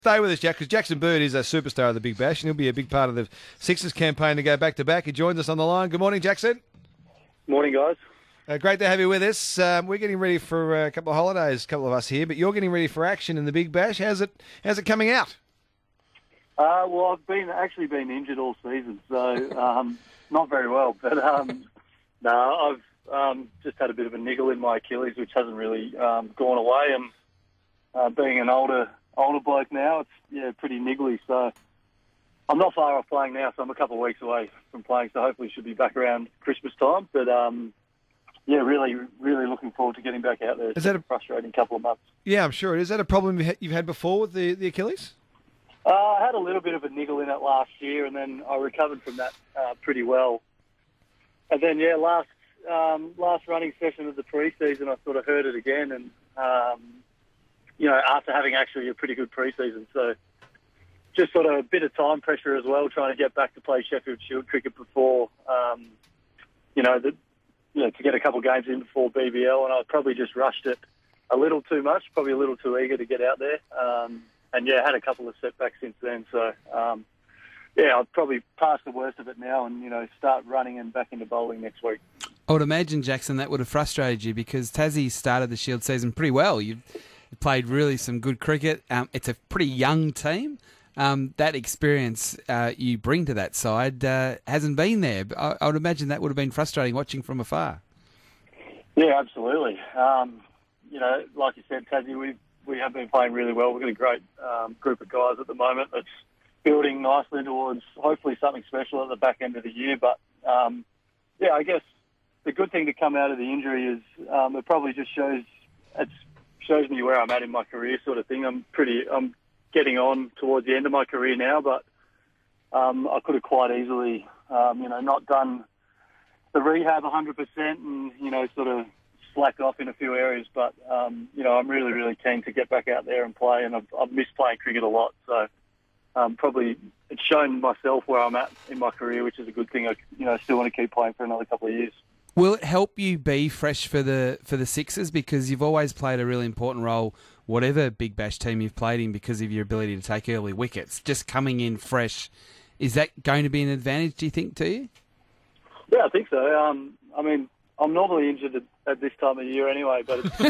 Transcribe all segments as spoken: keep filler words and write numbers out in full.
Stay with us, Jack, because Jackson Bird is a superstar of the Big Bash, and he'll be a big part of the Sixers campaign to go back-to-back. He joins us on the line. Good morning, Jackson. Morning, guys. Uh, great to have you with us. Um, we're getting ready for uh, a couple of holidays, a couple of us here, but you're getting ready for action in the Big Bash. How's it How's it coming out? Uh, well, I've been actually been injured all season, so um, not very well. But um, no, I've um, just had a bit of a niggle in my Achilles, which hasn't really um, gone away. And uh, being an older older bloke now, it's yeah pretty niggly. So I'm not far off playing now, so I'm a couple of weeks away from playing. So hopefully, should be back around Christmas time. But um, yeah, really, really looking forward to getting back out there. It's Is that a frustrating couple of months? Yeah, I'm sure. Is that a problem you've had before with the, the Achilles? Uh, I had a little bit of a niggle in it last year, and then I recovered from that uh, pretty well. And then, yeah, last um, last running session of the pre-season, I sort of hurt it again, and um, you know, after having actually a pretty good pre-season, so just sort of a bit of time pressure as well, trying to get back to play Sheffield Shield cricket before, um, you know, the, you know, to get a couple of games in before B B L, and I probably just rushed it a little too much, probably a little too eager to get out there. Um, And, yeah, had a couple of setbacks since then. So, um, yeah, I've probably passed the worst of it now and, you know, start running and back into bowling next week. I would imagine, Jackson, that would have frustrated you because Tassie started the Shield season pretty well. You've played really some good cricket. Um, it's a pretty young team. Um, that experience uh, you bring to that side uh, hasn't been there. But I, I would imagine that would have been frustrating watching from afar. Yeah, absolutely. Um, you know, like you said, Tassie, we've We have been playing really well. We've got a great um, group of guys at the moment that's building nicely towards hopefully something special at the back end of the year. But, um, yeah, I guess the good thing to come out of the injury is um, it probably just shows it shows me where I'm at in my career sort of thing. I'm pretty I'm getting on towards the end of my career now, but um, I could have quite easily, um, you know, not done the rehab one hundred percent and, you know, sort of slacked off in a few areas, but um, you know, I'm really, really keen to get back out there and play, and I've, I've missed playing cricket a lot. So um, probably it's shown myself where I'm at in my career, which is a good thing. I, you know, still want to keep playing for another couple of years. Will it help you be fresh for the for the Sixers because you've always played a really important role, whatever Big Bash team you've played in, because of your ability to take early wickets? Just coming in fresh, is that going to be an advantage? Do you think to you? Yeah, I think so. Um, I mean, I'm normally injured at, at this time of year anyway, but it's,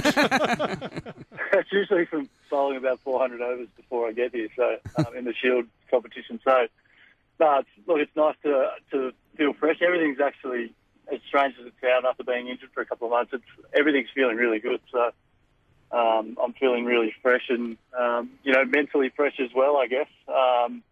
it's usually from bowling about four hundred overs before I get here, so um, in the Shield competition. So, no, it's, look, it's nice to to feel fresh. Everything's actually, as strange as it sounds, after being injured for a couple of months, it's everything's feeling really good. So, um, I'm feeling really fresh and um, you know, mentally fresh as well, I guess. Um,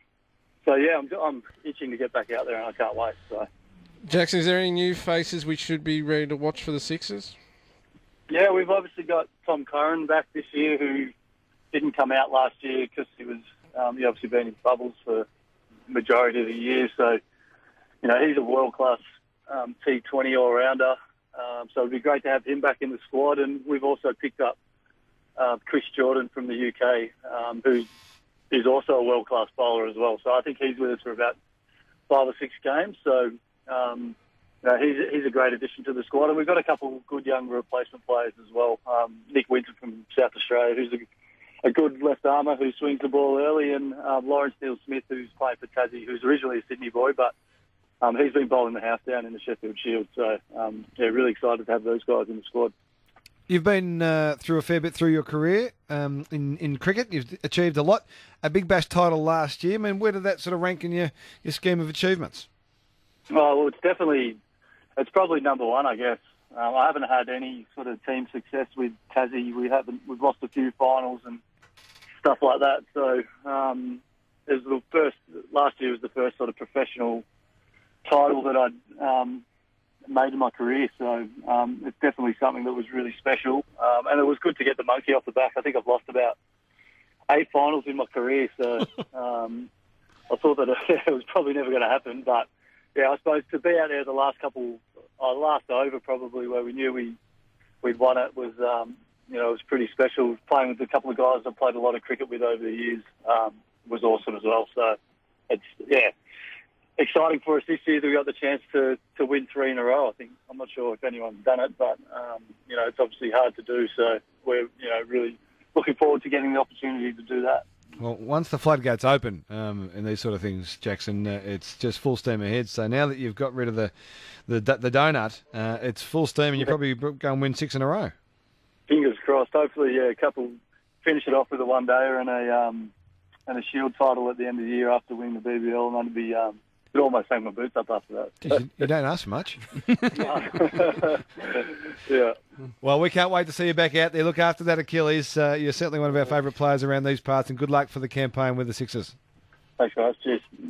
so yeah, I'm I'm itching to get back out there, and I can't wait. So. Jackson, is there any new faces we should be ready to watch for the Sixers? Yeah, we've obviously got Tom Curran back this year, who didn't come out last year because he was um, he obviously been in bubbles for the majority of the year. So, you know, he's a world-class um, T twenty all-rounder. Um, so it'd be great to have him back in the squad. And we've also picked up uh, Chris Jordan from the U K, um, who is also a world-class bowler as well. So I think he's with us for about five or six games. So, Um, you know, he's, he's a great addition to the squad, and we've got a couple of good young replacement players as well. Um, Nick Winter from South Australia, who's a, a good left armour who swings the ball early, and um, Lawrence Neil-Smith, who's playing for Tassie, who's originally a Sydney boy, but um, he's been bowling the house down in the Sheffield Shield. So, um, yeah, really excited to have those guys in the squad. You've been uh, through a fair bit through your career um, in, in cricket. You've achieved a lot. A Big Bash title last year. I mean, where did that sort of rank in your, your scheme of achievements? Oh, well, it's definitely, it's probably number one, I guess. Um, I haven't had any sort of team success with Tassie. We haven't, we've lost a few finals and stuff like that. So, um, it was the first, last year was the first sort of professional title that I'd um, made in my career. So, um, it's definitely something that was really special. Um, and it was good to get the monkey off the back. I think I've lost about eight finals in my career. So, um, I thought that it was probably never going to happen, but yeah, I suppose to be out there the last couple, uh, last over probably, where we knew we, we'd won it was, um, you know, it was pretty special. Playing with a couple of guys I've played a lot of cricket with over the years um, was awesome as well. So it's, yeah, exciting for us this year that we got the chance to, to win three in a row. I think, I'm not sure if anyone's done it, but, um, you know, it's obviously hard to do. So we're, you know, really looking forward to getting the opportunity to do that. Well, once the floodgates open um, in these sort of things, Jackson, uh, it's just full steam ahead. So now that you've got rid of the the, the donut, uh, it's full steam, and you probably go and win six in a row. Fingers crossed. Hopefully, yeah, a couple finish it off with a one dayer and a um, and a Shield title at the end of the year after winning the B B L, and that'd be um, could almost hang my boots up after that. Jeez, you, you don't ask much. Yeah. Well, we can't wait to see you back out there. Look after that Achilles. Uh, you're certainly one of our favourite players around these parts, and good luck for the campaign with the Sixers. Thanks, guys. Cheers.